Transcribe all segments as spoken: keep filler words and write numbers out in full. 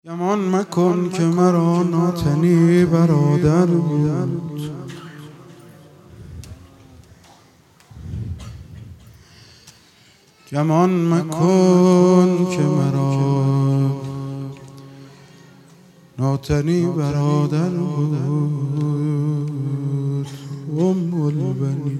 گمان مکن که مرا ناتنی برادر بود، گمان مکن که مرا ناتنی برادر بود. ام البنین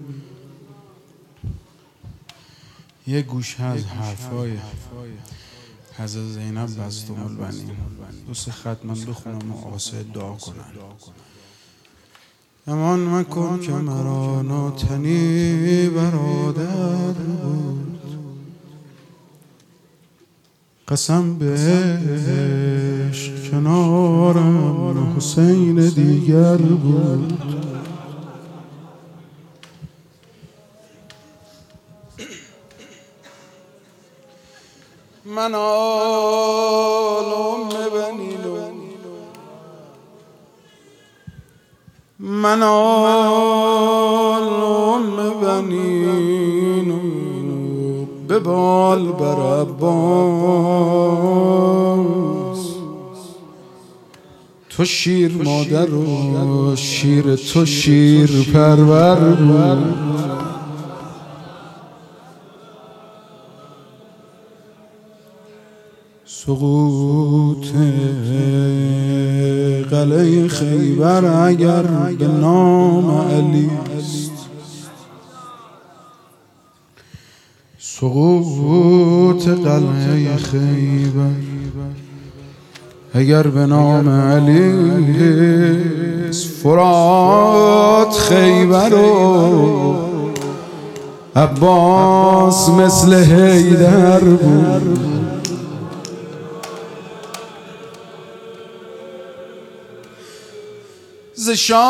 یه گوشه از حرفای حضرت زینب بست ام البنین دو سه خط من بخونم و آسه دعا کنن. گمان مکن که مرا ناتنی برادر بود، قسم به عشق کنارم حسین دیگر بود. من آل ام بنین من آل ام بنین به بال بر عباس. تو شیر مادر و شیر تو شیر پرور بود. سقوط قلعه خیبر اگر به نام علی است، سقوط قلعه خیبر اگر به نام علی است، فرات خیبر و عباس مثل حیدر بود. ز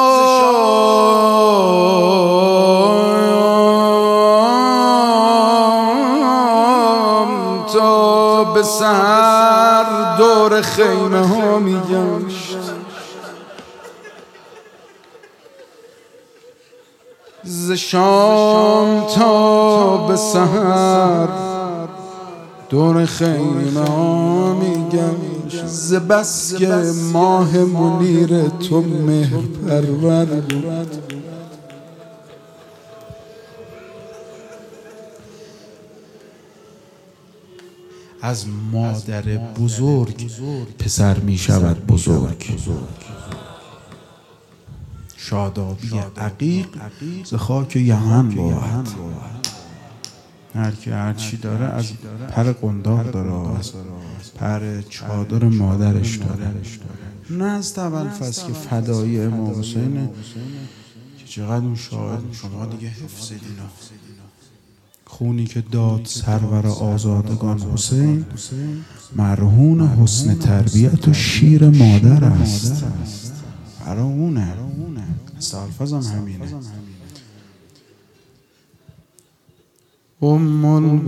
شام تا به سحر دور خیمه ها می گشت، ز شام تا به سحر دور خیمه ها می گشت. ز بس که ماه منیر تو مهر پرور بود. از مادر بزرگ پسر می شود بزرگ. شادابی عقیق ز خاک یمن بود. هر که هر چی داره از پر قنداق داره، از پر چادر مادرش داره. نه از ابوالفضل که فدایی امام حسین که چقدر اون شاعر شما دیگه حفظ دینا. خونی که داد سرور آزادگان حسین، مرهون حسن تربیت و شیر مادر است. برای اونه. از ابوالفضل هم همینه. ام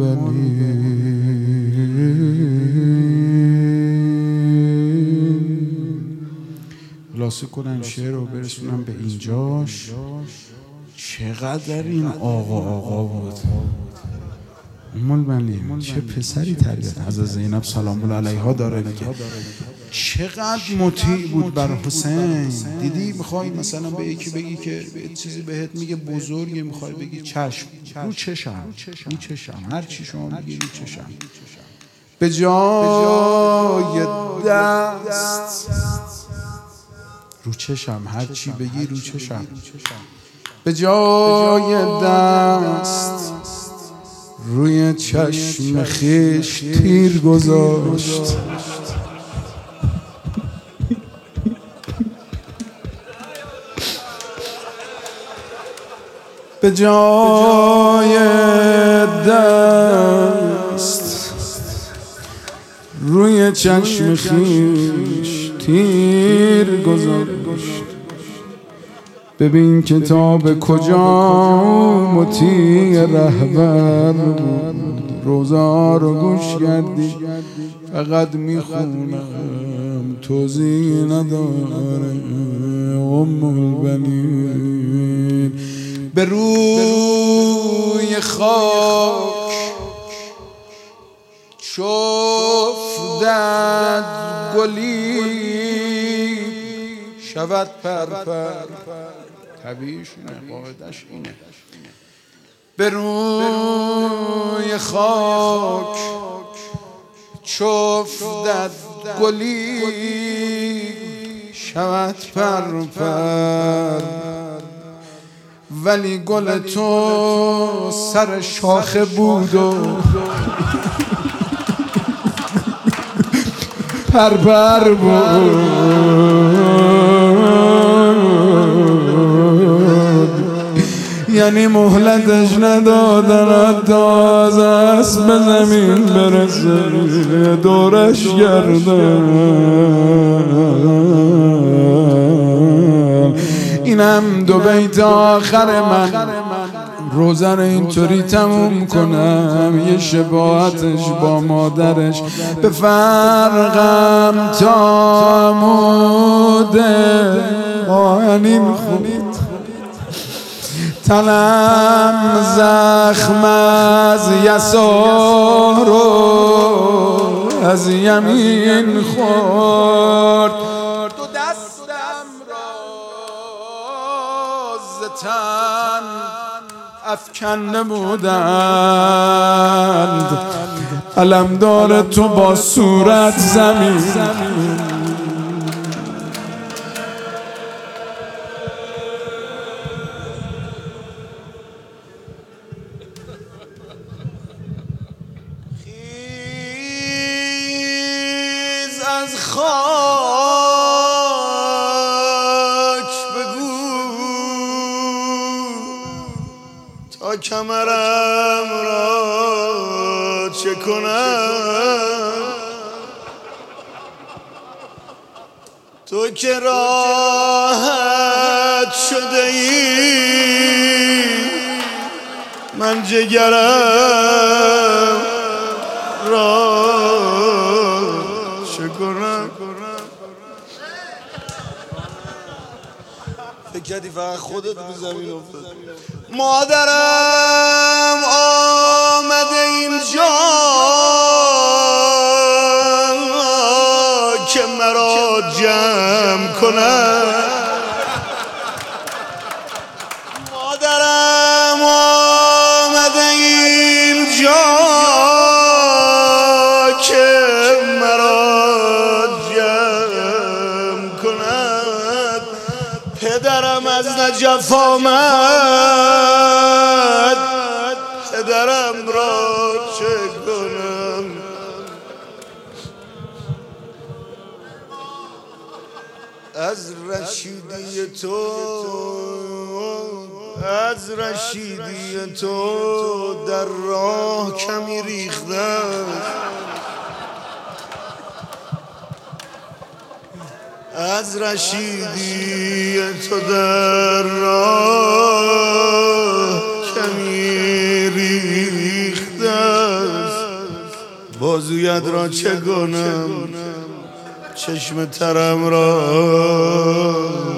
البنین خلاصه کنم شعر رو برسونم به اینجاش. چقدر این آقا آقا بود. ام البنین چه پسری تربیت حضرت زینب سلام الله علیها داره میگه. چقدر مطیع بود بر حسین. دیدی میخوای مثلا به یکی بگی که به چیزی بهت میگه بزرگی، میخوای بگی چشم رو چشم رو چشم هر چی شما میگی رو چشم. به جای دست رو چشم هر چی بگی رو چشم. به جای دست روی چشم خویش تیر گذاشت. به جای دست روی چشم خویش تیر گذاشت. ببین که تا به کجا مطیع رهبر بود. روزا رو گوش کردی فقط میخونم توضیح نداره. ام البنین به روی خاک شفتد گلی شود پرپر. طبیعیش اینه، قاعدش اینه. به روی خاک چفتد گلی شود پرپر، ولی گل تو سر شاخه بود و پرپر بود. یعنی مهلتش ندادن حتی از اسب به زمین برسه، دورش گردن. اینم دو بیت آخر من. روزن اینطوری تموم کنم، یه شباهتش با مادرش به فرقم تا موده آهنین خود. تنم زخم از یسار و از یمین خورد، دو دستم را ز تن افکنده بودند. علمدار تو با صورت زمین. خیز از خاک بگو تا کمرم را چه کنم. تو که راحت شده ای، من جگرم را چه کنم. فکر کردی فقط خودت به زمین افتاد. مادرم آمده اینجا که مرا جمع کنم. مادرم آمده اینجا که مرا جمع کند. پدرم از نجف آمد، پدرم را چه کنم. از رشیدی تو، از رشیدی تو در راه کمی ریختم. از رشیدی تو در راه کمی ریختم. بازویت را چه کنم، چشم ترم را